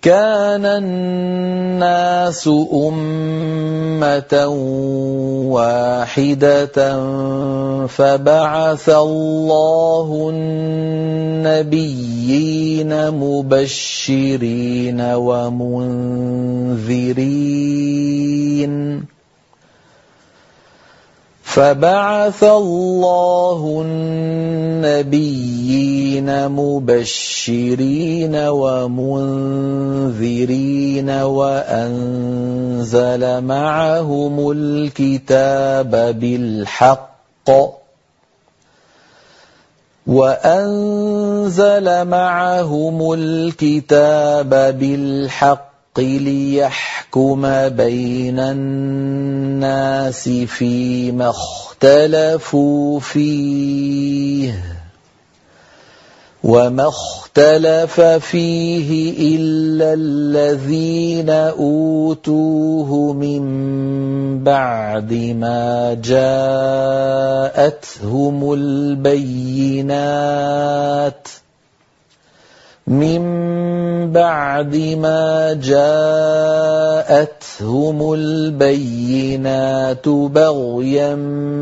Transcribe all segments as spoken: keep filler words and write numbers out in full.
كان الناس أمة واحدة فبعث الله النبيين مبشرين ومنذرين فبعث الله النبيين مبشرين ومنذرين وأنزل معهم الكتاب بالحق وأنزل معهم الكتاب بالحق ليحكم بين الناس فيما اختلفوا فيه وما اختلف فيه إلا الذين أوتوه من بعد ما جاءتهم البينات من بعد ما جاءتهم البينات بغيا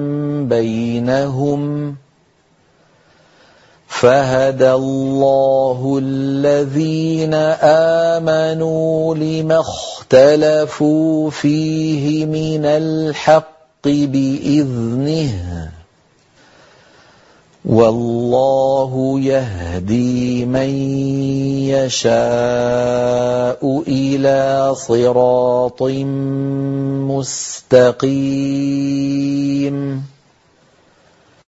بينهم فهدى الله الذين آمنوا لما اختلفوا فيه من الحق بإذنه والله يهدي من يشاء إلى صراط مستقيم